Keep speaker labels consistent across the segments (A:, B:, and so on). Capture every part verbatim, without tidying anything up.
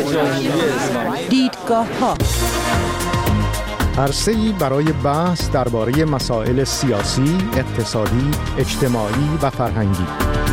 A: دیدگاه ها،
B: عرصه‌ای برای بحث درباره مسائل سیاسی، اقتصادی، اجتماعی و فرهنگی.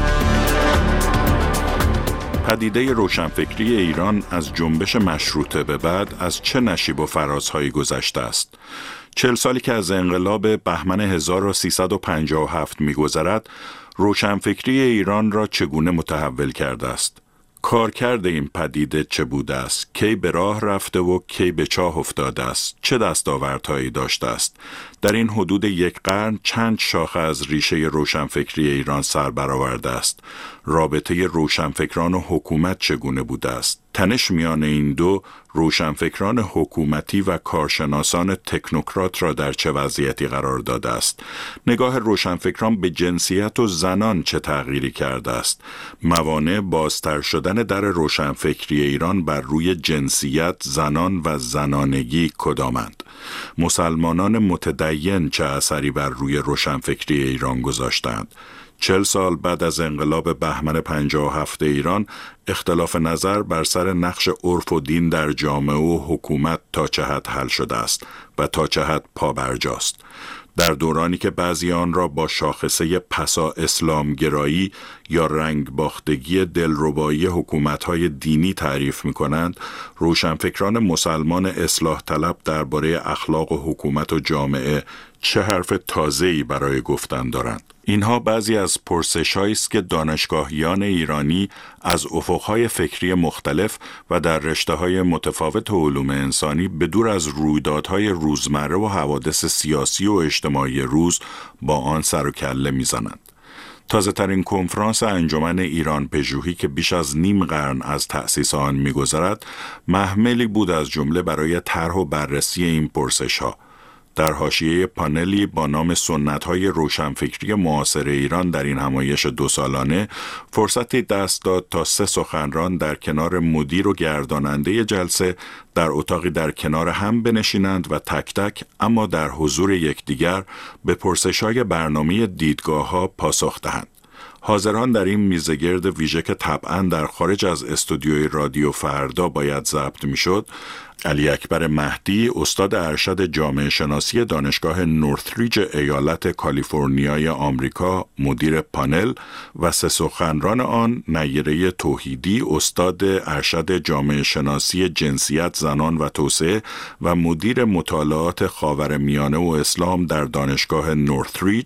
C: پدیده روشنفکری ایران از جنبش مشروطه به بعد از چه نشیب و فرازهایی گذشته است؟ چهل سالی که از انقلاب بهمن هزار و سیصد و پنجاه و هفت می‌گذرد، روشنفکری ایران را چگونه متحول کرده است؟ کارکرد این پدیده چه بوده است؟ کی به راه رفته و کی به چاه افتاده است؟ چه دستاوردهایی داشته است؟ در این حدود یک قرن چند شاخه از ریشه روشنفکری ایران سر برآورده است؟ رابطه روشنفکران و حکومت چگونه بوده است؟ تنش میان این دو روشنفکران حکومتی و کارشناسان تکنوکرات را در چه وضعیتی قرار داده است؟ نگاه روشنفکران به جنسیت و زنان چه تغییری کرده است؟ موانع بازتر شدن در روشنفکری ایران بر روی جنسیت، زنان و زنانگی کدامند؟ مسلمانان متدین چه اثری بر روی روشنفکری ایران گذاشتند؟ چهل سال بعد از انقلاب بهمن پنجاه و هفت ایران، اختلاف نظر بر سر نقش عرف و دین در جامعه و حکومت تا چه حد حل شده است و تا چه حد پابرجاست. در دورانی که بعضی آن را با شاخصه پسا اسلامگرایی یا رنگ باختگی دلربایی حکومت‌های دینی تعریف می‌کنند، روشنفکران مسلمان اصلاح طلب درباره اخلاق و حکومت و جامعه چه حرف تازه‌ای برای گفتن دارند؟ اینها بعضی از پرسش‌هایی است که دانشگاهیان ایرانی از افق‌های فکری مختلف و در رشته‌های متفاوت علوم انسانی به دور از رویدادهای روزمره و حوادث سیاسی و اجتماعی روز با آن سر و کله می‌زنند. تازه ترین کنفرانس انجمن ایران پژوهی که بیش از نیم قرن از تأسیس آن می‌گذرد، محملی بود از جمله برای طرح و بررسی این پرسش‌ها. در حاشیه پانلی با نام سنت‌های روشنفکری معاصر ایران در این همایش دو سالانه، فرصتی دست داد تا سه سخنران در کنار مدیر و گرداننده جلسه در اتاقی در کنار هم بنشینند و تک تک اما در حضور یکدیگر به پرسش‌های برنامه دیدگاه‌ها پاسخ دهند. حاضران در این میزگرد ویژه که طبعاً در خارج از استودیوی رادیو فردا باید ضبط میشد، علی اکبر مهدی، استاد ارشد جامعه شناسی دانشگاه نورثریج ایالت کالیفرنیای آمریکا، مدیر پانل و سه سخنران آن، نیره توحیدی، استاد ارشد جامعه شناسی جنسیت، زنان و توسعه و مدیر مطالعات خاورمیانه و اسلام در دانشگاه نورثریج،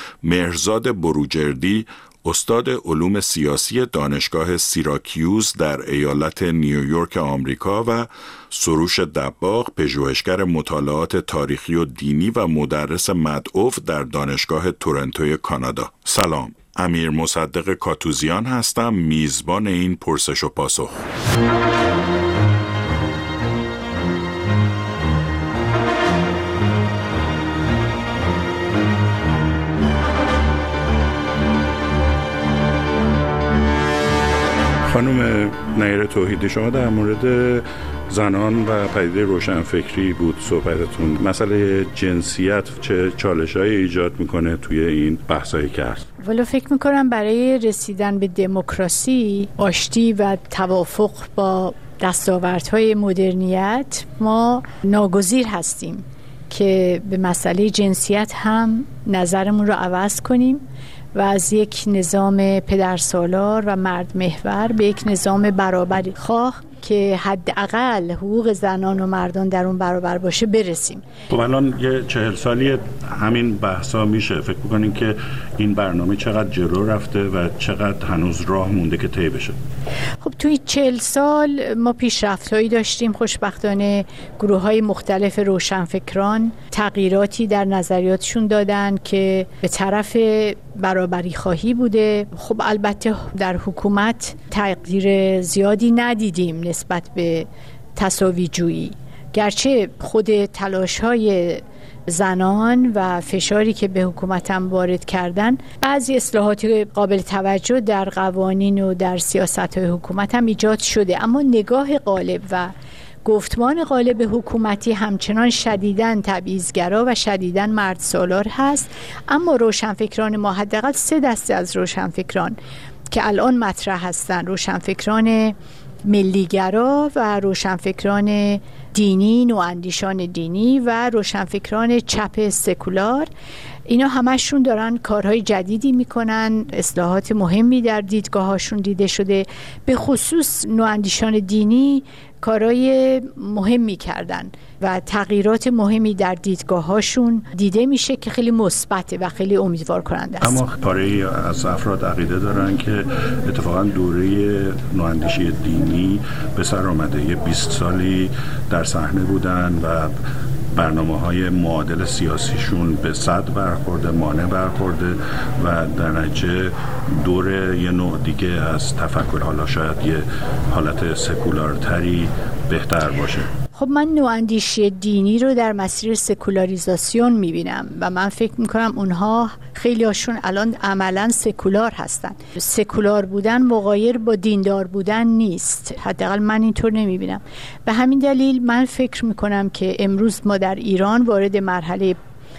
C: مهرزاد بروجردی، استاد علوم سیاسی دانشگاه سیراکیوز در ایالت نیویورک آمریکا و سروش دباغ، پژوهشگر مطالعات تاریخی و دینی و مدرس مدعو در دانشگاه تورنتوی کانادا. سلام، امیر مصدق کاتوزیان هستم، میزبان این پرسش و پاسخ. خانم نیره توحیدی، شما در مورد زنان و پدیده روشنفکری بود صحبتتون. مسئله جنسیت چه چالش‌هایی ایجاد میکنه توی این بحثایی که هست؟
D: ولی فکر میکنم برای رسیدن به دموکراسی، آشتی و توافق با دستاوردهای مدرنیت ما ناگزیر هستیم که به مسئله جنسیت هم نظرمون رو عوض کنیم و از یک نظام پدرسالار و مرد محور به یک نظام برابری خواه که حداقل حقوق زنان و مردان در اون برابر باشه برسیم.
C: خب الان یه چهل سالی همین بحثا میشه. فکر می‌کنین که این برنامه چقدر جلو رفته و چقدر هنوز راه مونده که طی بشه؟
D: خب توی چهل سال ما پیشرفت‌هایی داشتیم. خوشبختانه گروه‌های مختلف روشنفکران تغییراتی در نظریاتشون دادن که به طرف برابری خواهی بوده. خب البته در حکومت تغییر زیادی ندیدیم نسبت به تساوی جویی، گرچه خود تلاش‌های زنان و فشاری که به حکومت هم وارد کردن، بعضی اصلاحات قابل توجه در قوانین و در سیاست‌های حکومت هم ایجاد شده، اما نگاه غالب و گفتمان غالب حکومتی همچنان شدیداً تبعیض‌گرا و شدیداً مردسالار هست. اما روشنفکران ما، حداقل سه دسته از روشنفکران که الان مطرح هستن، روشنفکران ملیگرا و روشنفکران دینی، نواندیشان دینی و روشنفکران چپ سکولار، اینا همشون دارن کارهای جدیدی میکنن، اصلاحات مهمی در دیدگاهاشون دیده شده. به خصوص نواندیشان دینی کارهای مهمی کردن و تغییرات مهمی در دیدگاهاشون دیده میشه که خیلی مثبته و خیلی امیدوار کننده است.
C: اما پاره‌ای از افراد عقیده دارن که اتفاقا دوره نواندیشی دینی به سر آمده، یه بیست سالی در صحنه بودن و برنامه‌های معادل سیاسیشون به صد برخورده، مانع برخورده و در نتیجه دور یه نوع دیگه از تفکر، حالا شاید یه حالت سکولارتری بهتر باشه.
D: خب من نواندیشی دینی رو در مسیر سکولاریزاسیون میبینم و من فکر میکنم اونها خیلی هاشون الان عملا سکولار هستن. سکولار بودن مغایر با دیندار بودن نیست، حداقل من اینطور نمیبینم. به همین دلیل من فکر میکنم که امروز ما در ایران وارد مرحله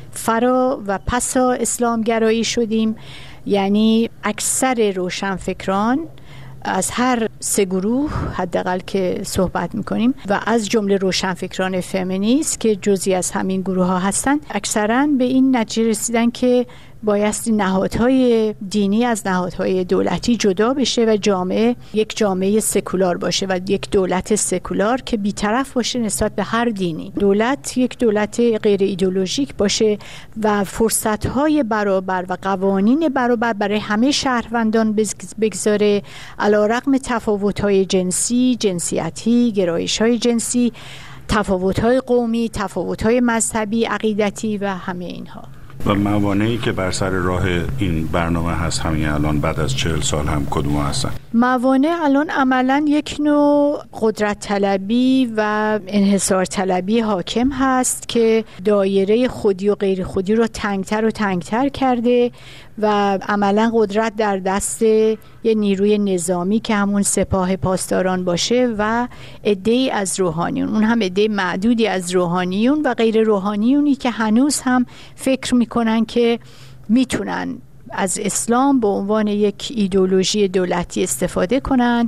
D: فرا و پسا اسلامگرایی شدیم، یعنی اکثر روشنفکران از هر سه گروه حداقل که صحبت میکنیم و از جمله روشنفکران فمینیست که جزئی از همین گروه ها هستن، اکثرا به این نتیجه رسیدن که بایستی نهادهای دینی از نهادهای دولتی جدا بشه و جامعه یک جامعه سکولار باشه و یک دولت سکولار که بی‌طرف باشه نسبت به هر دینی. دولت یک دولت غیر ایدئولوژیک باشه و فرصتهای برابر و قوانین برابر برای همه شهروندان بگذاره، علیرغم تفاوت‌های جنسی، جنسیتی، گرایش‌های جنسی، تفاوت‌های قومی، تفاوت‌های مذهبی، عقیدتی و همه اینها.
C: و موانعی که بر سر راه این برنامه هست همین الان بعد از چهل سال هم کدوم هستن؟
D: موانع الان عملا یک نوع قدرت طلبی و انحصار طلبی حاکم هست که دایره خودی و غیر خودی رو تنگتر و تنگتر کرده و عملا قدرت در دست یه نیروی نظامی که همون سپاه پاسداران باشه و عده‌ای از روحانیون، اون هم عده معدودی از روحانیون و غیر روحانیونی که هنوز هم فکر میکنن که میتونن از اسلام به عنوان یک ایدئولوژی دولتی استفاده کنن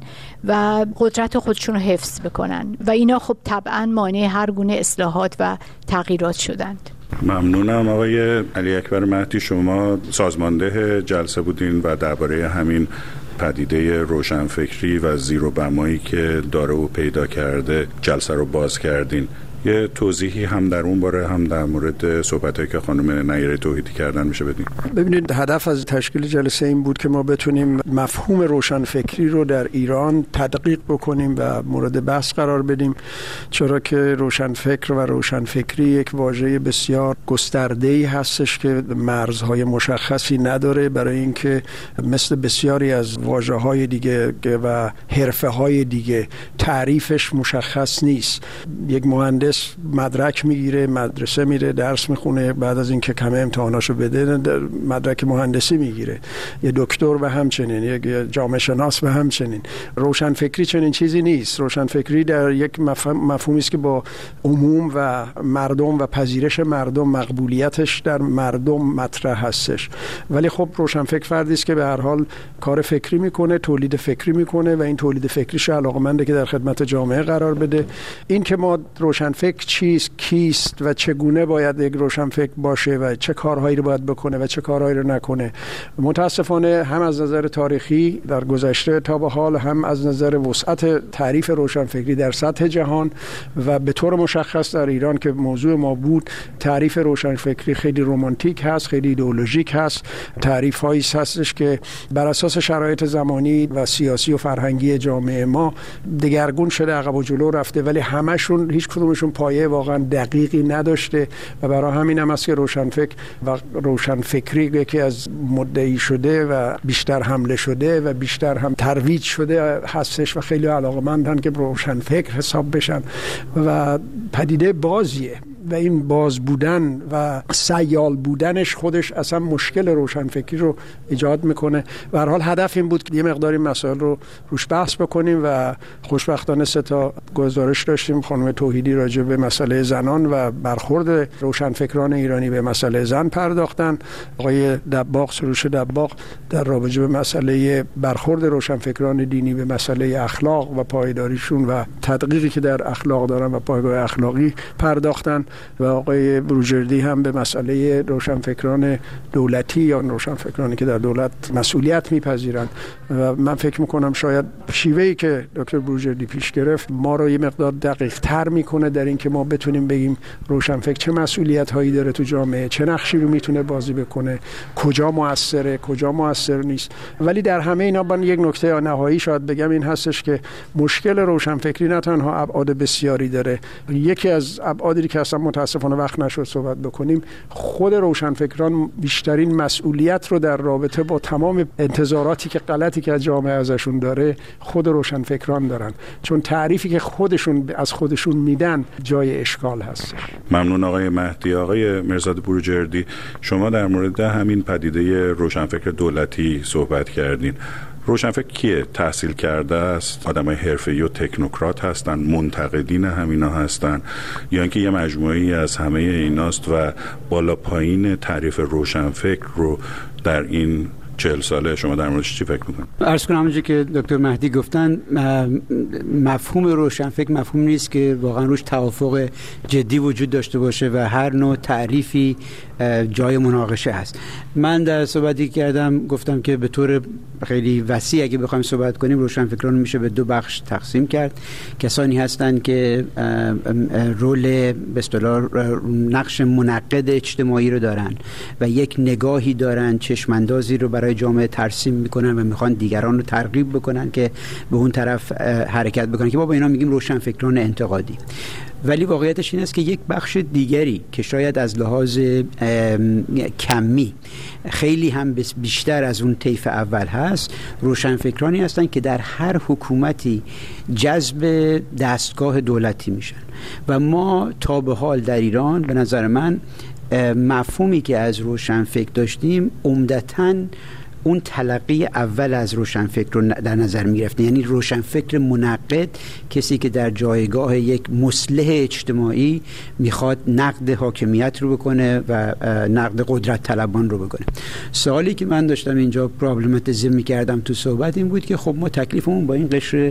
D: و قدرت خودشون رو حفظ بکنن و اینا خب طبعا مانع هر گونه اصلاحات و تغییرات شدند.
C: ممنونم آقای علی اکبر مهدی، شما سازمانده جلسه بودین و درباره همین پدیده روشنفکری و زیر و بمایی که داره و پیدا کرده جلسه رو باز کردین. یه توضیحی هم در اون باره هم در مورد صحبتایی که خانم نیره توحیدی کردن میشه بدین؟
A: ببینید، هدف از تشکیل جلسه این بود که ما بتونیم مفهوم روشنفکری رو در ایران تدقیق بکنیم و مورد بحث قرار بدیم، چرا که روشنفکر و روشنفکری یک واژه بسیار گسترده‌ای هستش که مرزهای مشخصی نداره، برای اینکه مثل بسیاری از واژه‌های دیگه و حرفه‌های دیگه تعریفش مشخص نیست. یک مهندس مدرک میگیره، مدرسه میره، درس میخونه، بعد از اینکه کمه امتحاناشو بده مدرک مهندسی میگیره. یه دکتر به همچنین، یک جامعه شناس به همچنین. روشنفکری چنین چیزی نیست. روشنفکری در یک مفهوم مفهومی است که با عموم و مردم و پذیرش مردم، مقبولیتش در مردم مطرح هستش. ولی خب روشنفکر فردی است که به هر حال کار فکری میکنه، تولید فکری میکنه و این تولید فکریش علاقه‌منده که در خدمت جامعه قرار بده. این که ما روشنفکر چیست، کیست و چگونه باید یک روشنفکر باشه و چه کارهایی رو باید بکنه و چه کارهایی رو نکنه، متاسفانه هم از نظر تاریخی در گذشته تا به حال، هم از نظر وسعت تعریف روشنفکری در سطح جهان و به طور مشخص در ایران که موضوع ما بود، تعریف روشنفکری خیلی رمانتیک هست، خیلی ایدئولوژیک هست. تعریف هایی هستش که بر اساس شرایط زمانی و سیاسی و فرهنگی جامعه ما دگرگون شده، عقب و جلو رفته، ولی همشون هیچ کدومشون پایه واقعا دقیقی نداشته و برای همین هم است که روشنفکر و روشنفکری یکی از مدعی شده و بیشتر حمله شده و بیشتر هم ترویج شده هستش و خیلی علاقه‌مندن که روشنفکر حساب بشن و پدیده بازیه. و این باز بودن و سیال بودنش خودش اصلا مشکل روشنفکری رو ایجاد میکنه. به هر حال هدف این بود که یه مقداری مسائل رو روش بحث بکنیم و خوشبختانه سه تا گزارش داشتیم. خانم توحیدی راجع به مسئله زنان و برخورد روشنفکران ایرانی به مسئله زن پرداختن. آقای دباغ، سروش دباغ، در رابطه به مسئله برخورد روشنفکران دینی به مسئله اخلاق و پایداریشون و تدقیقی که در اخلاق دارن و پایگاه اخلاقی پرداختن. و آقای بروجردی هم به مسئله روشنفکران دولتی یا روشنفکرانی که در دولت مسئولیت میپذیرند. و من فکر میکنم شاید شیوهی که دکتر بروجردی پیش گرفت ما رو یه مقدار دقیق تر میکنه در این که ما بتونیم بگیم روشنفکر چه مسئولیت هایی داره تو جامعه، چه نقشی رو میتونه بازی بکنه، کجا موثره، کجا موثر نیست. ولی در همه اینا من یک نکته نهایی شاید بگم این هستش که مشکل روشنفکری نه تنها ابعاد بسیاری داره. یکی از ابعادی که اصلا متاسفانه وقت نشد صحبت بکنیم، خود روشنفکران بیشترین مسئولیت رو در رابطه با تمام انتظاراتی که غلطی که از جامعه ازشون داره خود روشنفکران دارن، چون تعریفی که خودشون از خودشون میدن جای اشکال هست.
C: ممنون آقای مهدی. آقای مرزاد بروجردی، شما در مورد همین پدیده روشنفکر دولتی صحبت کردین. روشنفکر کیه؟ تحصیل کرده است، آدمای حرفه‌ای و تکنوکرات هستن، منتقدین همینا هستن، یا اینکه یه مجموعه‌ای از همه ایناست و بالا پایین تعریف روشنفکر رو در این چهل ساله شما در موردش چی فکر میکنید؟
E: عرض کنم همونجوری که دکتر مهدی گفتن، مفهوم روشنفکر مفهوم نیست که واقعا روش توافق جدی وجود داشته باشه و هر نوع تعریفی جای مناقشه هست. من در صحبتی کردم گفتم که به طور خیلی وسیع اگه بخوایم صحبت کنیم روشنفکران میشه به دو بخش تقسیم کرد. کسانی هستند که رول به اصطلاح نقش منقد اجتماعی رو دارن و یک نگاهی دارن، چشماندازی رو برای جامعه ترسیم میکنن و میخوان دیگران رو ترغیب بکنن که به اون طرف حرکت بکنن، که ما با اینا میگیم روشنفکران انتقادی. ولی واقعیتش این است که یک بخش دیگری که شاید از لحاظ کمی خیلی هم بیشتر از اون طیف اول هست، روشنفکرانی هستند که در هر حکومتی جذب دستگاه دولتی میشن. و ما تا به حال در ایران به نظر من مفهومی که از روشنفکر داشتیم عمدتاً اون تلقی اول از روشنفکر رو در نظر می گرفت، یعنی روشنفکر منقد، کسی که در جایگاه یک مصلح اجتماعی میخواد نقد حاکمیت رو بکنه و نقد قدرت طلبان رو بکنه. سوالی که من داشتم اینجا پرابلماتیزه می کردم تو صحبت این بود که خب ما تکلیفمون با این قشر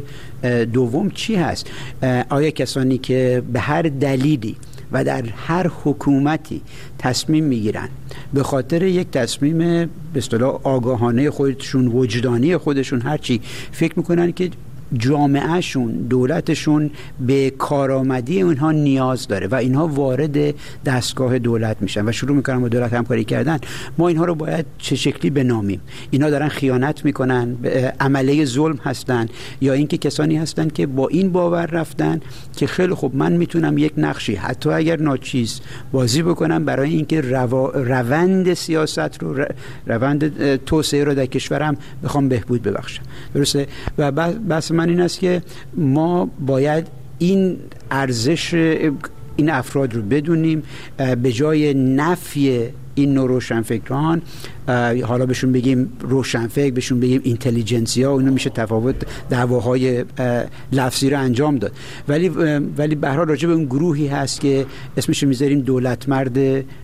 E: دوم چی هست؟ آیا کسانی که به هر دلیلی و در هر حکومتی تصمیم میگیرن به خاطر یک تصمیم به اصطلاح آگاهانه خودشون، وجدانی خودشون، هرچی فکر میکنن که جامعهشون، دولتشون به کارآمدی اونها نیاز داره و اینها وارد دستگاه دولت میشن و شروع میکنن با دولت همکاری کردن، ما اینها رو باید چه شکلی بنامیم؟ اینا دارن خیانت میکنن، عمله ظلم هستن، یا اینکه کسانی هستن که با این باور رفتن که خیلی خب من میتونم یک نقشی حتی اگر ناچیز بازی بکنم برای اینکه رو... روند سیاست رو، روند توسعه رو در کشورم بخوام بهبود ببخشم. درسته؟ و بس من این است که ما باید این ارزش این افراد رو بدونیم، به جای نفی این نوع روشنفکران، حالا بهشون بگیم روشنفکر، بهشون بگیم اینتلیجنسیا، اینا میشه تفاوت دعواهای لفظی رو انجام داد. ولی ولی به هر حال راجع به اون گروهی هست که اسمش رو میذاریم دولت مرد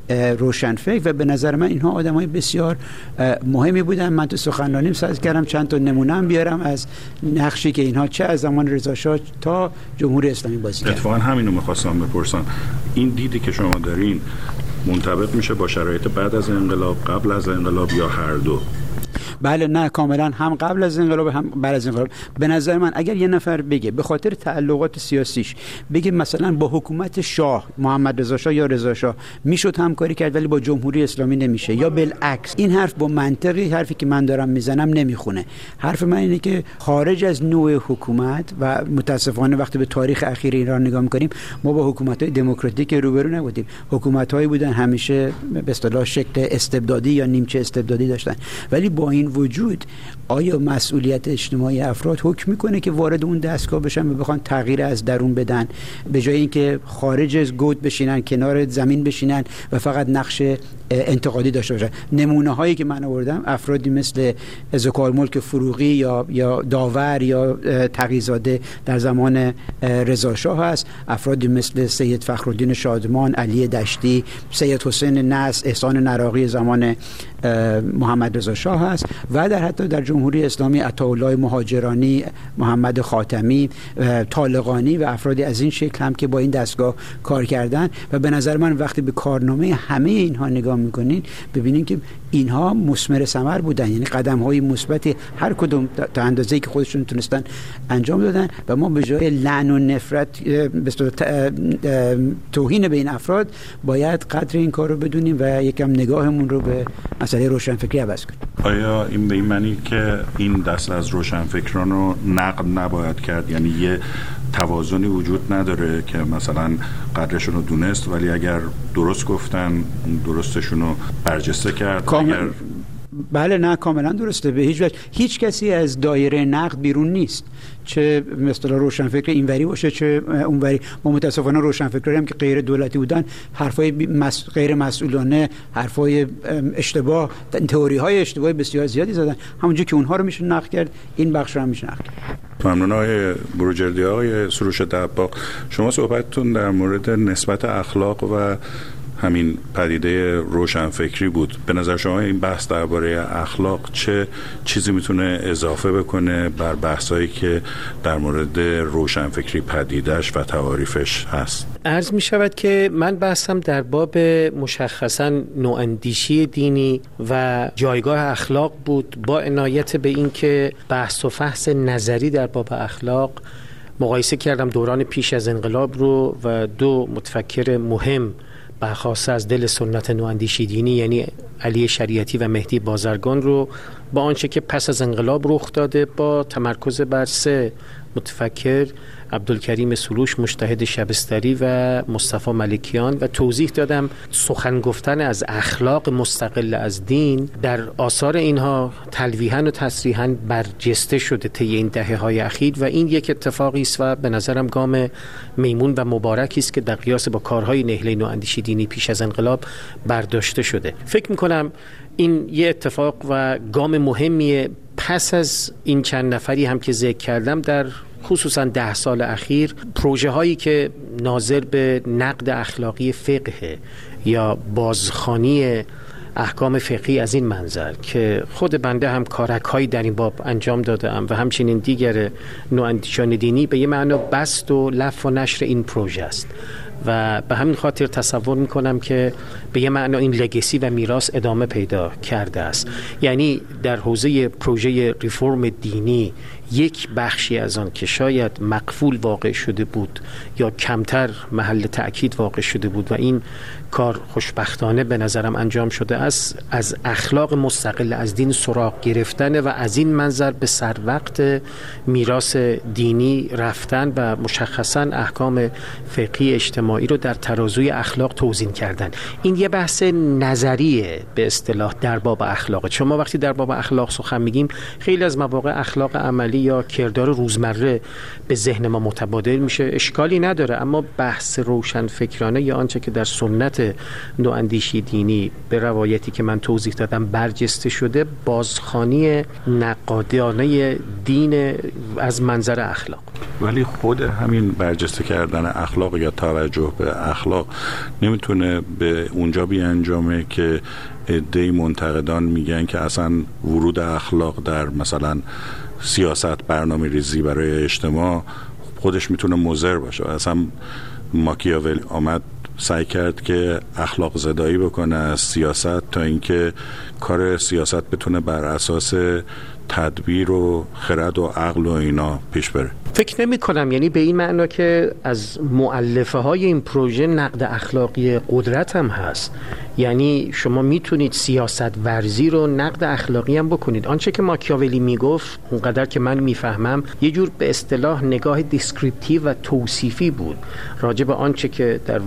E: روشنفکر و به نظر من اینها آدمای بسیار مهمی بودن. من تو سخنرانیم سعی کردم چند تا نمونه بیارم از نقشی که اینها چه از زمان رضا شاه تا جمهوری اسلامی بازی کردن.
C: اتفاقا همینو می‌خواستم بپرسم، این دیدی که شما دارین منطبق میشه با شرایط بعد از انقلاب، قبل از انقلاب، یا هر دو؟
E: بله، نه کاملا، هم قبل از انقلاب هم بعد از انقلاب. به نظر من اگر یه نفر بگه به خاطر تعلقات سیاسیش بگه مثلا با حکومت شاه، محمد رضا شاه یا رضا شاه میشد همکاری کرد ولی با جمهوری اسلامی نمیشه، یا بالعکس، این حرف با منطقی حرفی که من دارم میزنم نمیخونه. حرف من اینه که خارج از نوع حکومت و متاسفانه وقتی به تاریخ اخیر ایران نگاه میکنیم ما با حکومت‌های دموکراتیک روبرو نبودیم. حکومت‌هایی بودن همیشه به اصطلاح شکل استبدادی یا نیمچه استبدادی داشتن، ولی با این وجود آیا مسئولیت اجتماعی افراد حکم میکنه که وارد اون دستگاه بشن و بخوان تغییر از درون بدن، به جای اینکه خارج از گود بشینن، کنار زمین بشینن و فقط نقش انتقادی داشته باشن. نمونه هایی که من آوردم افرادی مثل ذوالملک فروغی یا یا داور یا تقی‌زاده در زمان رضا شاه هست، افرادی مثل سید فخرالدین شادمان، علی دشتی، سید حسین نصر، احسان نراقی زمان محمد رضا شاه هست و در حتی در جمهوری اسلامی عطاالله مهاجرانی، محمد خاتمی، طالقانی و افرادی از این شکل هم که با این دستگاه کار کردن. و به نظر من وقتی به کارنامه همه اینها نگاه میکنین ببینین که اینها مثمر ثمر بودن، یعنی قدم های مثبت هر کدوم تا اندازه‌ای که خودشون تونستن انجام دادن و ما به جای لعن و نفرت توهین به این افراد باید قدر این کار رو بدونیم و یکم نگاهمون رو به مسئله روشنفکری عوض کنیم.
C: آیا این به این معنی که این دست از روشنفکران رو نقد نباید کرد؟ یعنی یه توازنی وجود نداره که مثلا قدرشون رو دونست ولی اگر درست گفتن درستشون رو برجسته کرد؟
E: کامل...
C: اگر...
E: بله نه کاملا درسته. به هیچ وجه هیچ کسی از دایره نقد بیرون نیست، چه مثلا روشنفکر اینوری باشه چه اونوری. ما متاسفانه روشنفکرایی هم که غیر دولتی بودن حرفای مس... غیر مسئولانه، حرفای اشتباه، تئوری‌های اشتباهی بسیار زیادی زدن. همونجوری که اونها رو میشه نقد کرد این بخش رو هم میشه نقد کرد.
C: ممنون آقای بروجردی. آقای سروش دباغ، شما صحبتتون در مورد نسبت اخلاق و همین پدیده روشنفکری بود. به نظر شما این بحث درباره اخلاق چه چیزی میتونه اضافه بکنه بر بحثایی که در مورد روشنفکری پدیدهش و تعاریفش هست؟
F: عرض می شود که من بحثم در باب مشخصاً نواندیشی دینی و جایگاه اخلاق بود، با عنایت به این که بحث و فحص نظری در باب اخلاق مقایسه کردم دوران پیش از انقلاب رو و دو متفکر مهم برخواسته از دل سنت نواندیشی دینی یعنی علی شریعتی و مهدی بازرگان رو با آنچه که پس از انقلاب رخ داده با تمرکز بر سه متفکر عبدالکریم سروش، مجتهد شبستری و مصطفی ملکیان و توضیح دادم سخن گفتن از اخلاق مستقل از دین در آثار اینها تلویحاً و تصریحاً برجسته شده طی این دهه‌های اخیر و این یک اتفاقی است و به نظرم گام میمون و مبارکی است که در قیاس با کارهای نهله نواندیشی دینی پیش از انقلاب برداشته شده. فکر می‌کنم این یه اتفاق و گام مهمیه. پس از این چند نفری هم که ذکر کردم در خصوصا ده سال اخیر پروژه هایی که ناظر به نقد اخلاقی فقه یا بازخوانی احکام فقهی از این منظر که خود بنده هم کارک هایی در این باب انجام دادم و همچنین دیگر نواندیشان دینی به یه معنا بست و لف و نشر این پروژه است و به همین خاطر تصور میکنم که به یه معنا این لگسی و میراث ادامه پیدا کرده است. یعنی در حوزه پروژه ریفرم دینی یک بخشی از آن که شاید مقفول واقع شده بود یا کمتر محل تأکید واقع شده بود و این کار خوشبختانه به نظرم انجام شده است، از اخلاق مستقل از دین سراغ گرفتن و از این منظر به سر وقت میراث دینی رفتن و مشخصا احکام فقهی اجتماعی رو در ترازوی اخلاق توزیع کردن. این یه بحث نظریه به اصطلاح در باب اخلاق. شما وقتی در باب اخلاق سخن میگیم خیلی از مواقع اخلاق عملی یا کردار روزمره به ذهن ما متبادر میشه، اشکالی نداره، اما بحث روشنفکرانه یا آنچه که در سنت نواندیشی دینی به روایتی که من توضیح دادم برجسته شده بازخوانی نقادانه دین از منظر اخلاق.
C: ولی خود همین برجسته کردن اخلاق یا توجه به اخلاق نمیتونه به اونجا بیانجامه که عده‌ای منتقدان میگن که اصلا ورود اخلاق در مثلا سیاست برنامه ریزی برای اجتماع خودش میتونه مضر باشه. اصلا ماکیاولی آمد سعی کرد که اخلاق زدایی بکنه از سیاست تا اینکه کار سیاست بتونه بر اساس تدبیر و خرد و عقل و اینا پیش بره.
F: فکر نمی کنم، یعنی به این معنا که از مؤلفه های این پروژه نقد اخلاقی قدرت هم هست. یعنی شما میتونید سیاست ورزی رو نقد اخلاقی هم بکنید. آنچه که ماکیاولی میگفت اونقدر که من میفهمم یه جور به اصطلاح نگاه دیسکریپتیو و توصیفی بود راجع به آنچه که در وادی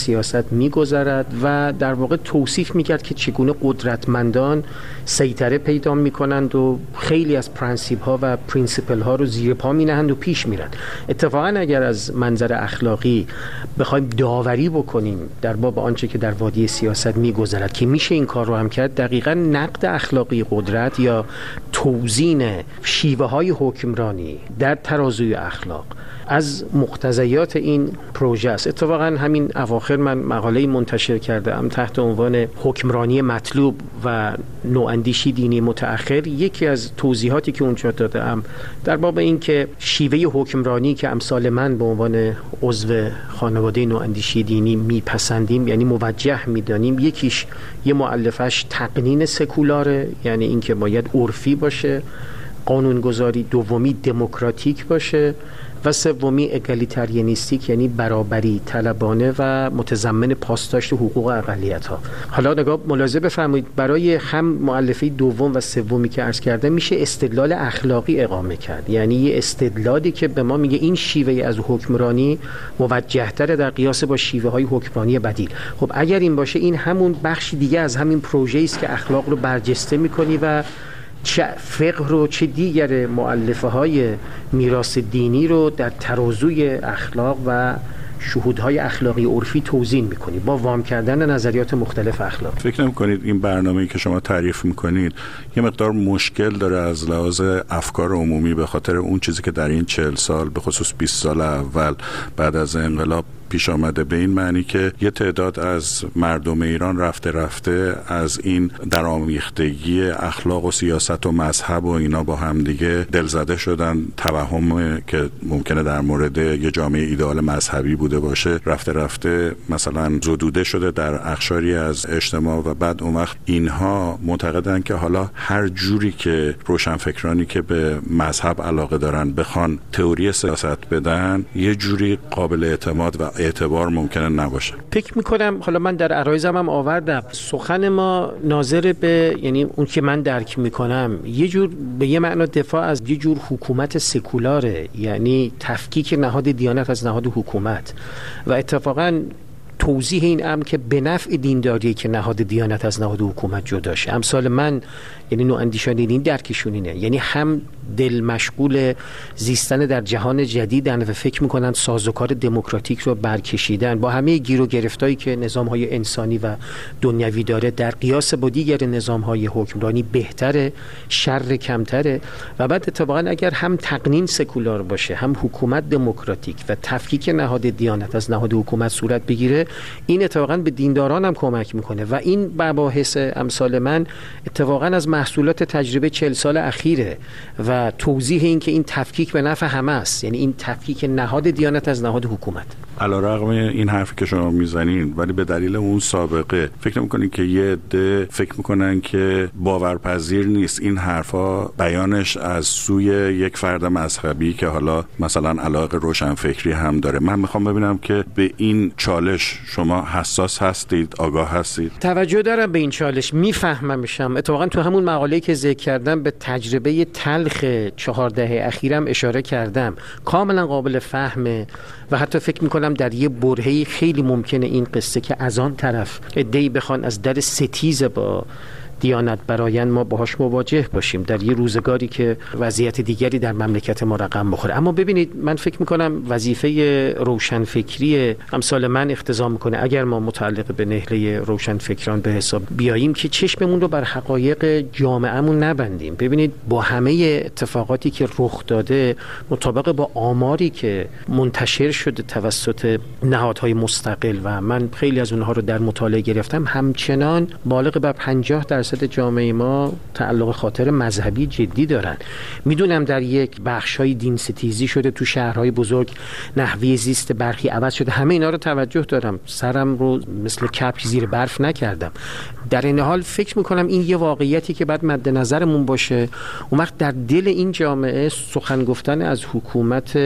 F: سیاست میگذرد و در واقع توصیف میکرد که چگونه قدرتمندان سیطره پیدا میکنند و خیلی از پرنسیپ ها و پرینسیپل ها رو زیر پا مینهند و پیش میرند. اتفاقا اگر از منظر اخلاقی بخوایم داوری بکنیم در باب آنچه که در وادی سیاست میگذرد که میشه این کار رو هم کرد، دقیقاً نقد اخلاقی قدرت یا توزین شیوه های حکمرانی در ترازوی اخلاق از مقتضیات این پروژه است. اتفاقا همین اواخر من مقاله منتشر کردم تحت عنوان حکمرانی مطلوب و نواندیشی دینی متأخر. یکی از توضیحاتی که اونجا دادم در باب این که شیوه حکمرانی که امثال من به عنوان عضو خانواده نواندیشی دینی میپسندیم، یعنی موجه میدانیم، یکیش یه مؤلفش تقنین سکولاره، یعنی این که باید عرفی باشه، قانونگذاری، دومی دموکراتیک باشه و سومی اگالیتاریانیستیک، یعنی برابری طلبانه و متضمن پاسداشت حقوق اقلیت‌ها. حالا نگاه ملاحظه بفرمایید، برای هم مؤلفه دوم و سومی که عرض کردم میشه استدلال اخلاقی اقامه کرد، یعنی یه استدلالی که به ما میگه این شیوه از حکمرانی موجه‌تر در قیاس با شیوه‌های حکمرانی بدیل. خب اگر این باشه، این همون بخشی دیگه از همین پروژه‌ای است که اخلاق رو برجسته می‌کنی و چه فقه رو چه دیگر مؤلفه های میراث دینی رو در ترازوی اخلاق و شهودهای اخلاقی عرفی توزین میکنید با وام کردن نظریات مختلف اخلاق.
C: فکر نمی‌کنید این برنامه‌ای که شما تعریف میکنید یه مقدار مشکل داره از لحاظ افکار عمومی به خاطر اون چیزی که در این چهل سال به خصوص بیست سال اول بعد از انقلاب پیش آمده، به این معنی که یه تعداد از مردم ایران رفته رفته از این درآمیختگی اخلاق و سیاست و مذهب و اینا با هم دیگه دلزده شدن، توهم که ممکنه در مورد یه جامعه ایدئال مذهبی بوده باشه رفته رفته مثلا زدوده شده در اقشاری از اجتماع و بعد اون وقت اینها معتقدن که حالا هر جوری که روشنفکرانی که به مذهب علاقه دارن بخوان تئوری سیاست بدن یه جوری قابل اعتماد و اعتبار ممکنه نباشه.
F: فکر میکنم حالا من در عرایزم هم آوردم سخن ما ناظر به، یعنی اون که من درک میکنم یه جور به یه معنا دفاع از یه جور حکومت سکولاره، یعنی تفکیک نهاد دیانت از نهاد حکومت و اتفاقاً توضیح این امر که به نفع دینداری که نهاد دیانت از نهاد حکومت جدا شه. امثال من یعنی نواندیشان دینی درکشون اینه، یعنی هم دل مشغول زیستن در جهان جدیدن و فکر میکنن سازوکار دموکراتیک رو برکشیدن با همه گیر و گرفتایی که نظام‌های انسانی و دنیوی داره در قیاس با دیگر نظام‌های حکمرانی بهتره، شر کمتره. و بعد اتفاقا اگر هم تقنین سکولار باشه هم حکومت دموکراتیک و تفکیک نهاد دیانت از نهاد حکومت صورت بگیره، این اتفاقا به دینداران هم کمک میکنه و این مباحث امثال من اتفاقا از محصولات تجربه چهل سال اخیره و توضیح این که این تفکیک به نفع همه است، یعنی این تفکیک نهاد دیانت از نهاد حکومت.
C: علیرغم این حرفی که شما میزنین ولی به دلیل اون سابقه فکر نمی‌کنین که یه عده فکر میکنن که باورپذیر نیست این حرفا بیانش از سوی یک فرد مذهبی که حالا مثلا علاقه روشنفکری هم داره؟ من میخوام ببینم که به این چالش شما حساس هستید، آگاه هستید؟
F: توجه دارم به این چالش، میفهممشم. اتفاقا تو همون مقاله‌ای که ذکر کردم به تجربه تلخ چهار دهه اخیرم اشاره کردم، کاملا قابل فهمه و حتی فکر میکنم در یه برهه‌ای خیلی ممکنه این قصه که از آن طرف عده‌ای بخوان از در ستیز با دیانت برایند ما باهاش مواجه باشیم در یه روزگاری که وضعیت دیگری در مملکت ما رقم بخوره. اما ببینید من فکر میکنم وظیفه روشنفکری امثال من اقتضا میکنه اگر ما متعلق به نهله روشنفکران به حساب بیاییم که چشممون رو بر حقایق جامعهمون نبندیم. ببینید با همه اتفاقاتی که رخ داده مطابق با آماری که منتشر شده توسط نهادهای مستقل و من خیلی از اونها رو در مطالعه گرفتم، همچنان بالغ بر پنجاه درصد جامعه ما تعلق خاطر مذهبی جدی دارن. میدونم در یک بخشای دین ستیزی شده تو شهرهای بزرگ، نحوه زیست برخی عوض شده، همه اینا رو توجه دارم، سرم رو مثل کپک زیر برف نکردم. در این حال فکر میکنم این یه واقعیتی که باید مد نظرمون باشه. اون وقت در دل این جامعه سخن گفتن از حکومت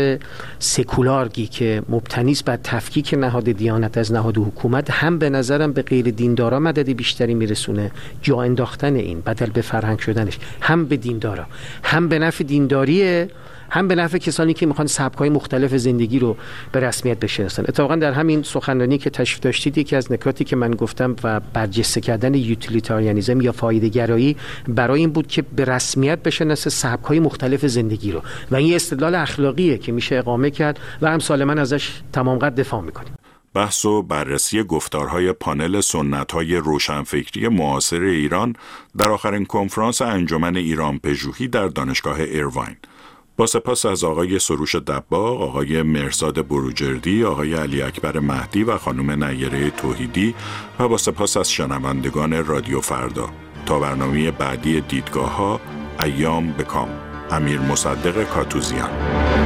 F: سکولارگی که مبتنی است بر تفکیک نهاد دیانت از نهاد حکومت هم به نظرم به غیر دیندارا مدد بیشتری میرسونه، جا انداختن این بدل به فرهنگ شدنش هم به دیندارا هم به نفع دینداریه هم به نفع کسانی که میخوان سبک‌های مختلف زندگی رو به رسمیت بشناسن. اتفاقا در همین سخنرانی که تشریف داشتید یکی از نکاتی که من گفتم و برجسته کردن یوتیلیتاریانیسم یا فایده‌گرایی برای این بود که به رسمیت بشناسه سبک‌های مختلف زندگی رو و این استدلال اخلاقیه که میشه اقامه کرد و هم سالما ازش تمام قد دفاع میکنیم.
C: بحث و بررسی گفتارهای پانل سنت‌های روشنفکری معاصر ایران در آخرین کنفرانس انجمن ایران پژوهی در دانشگاه ایرواین. با سپاس از آقای سروش دباغ، آقای مهرزاد بروجردی، آقای علی اکبر مهدی و خانم نیره توحیدی و با سپاس از شنوندگان رادیو فردا. تا برنامه بعدی دیدگاه‌ها، ایام بکام. امیر مصدق کاتوزیان.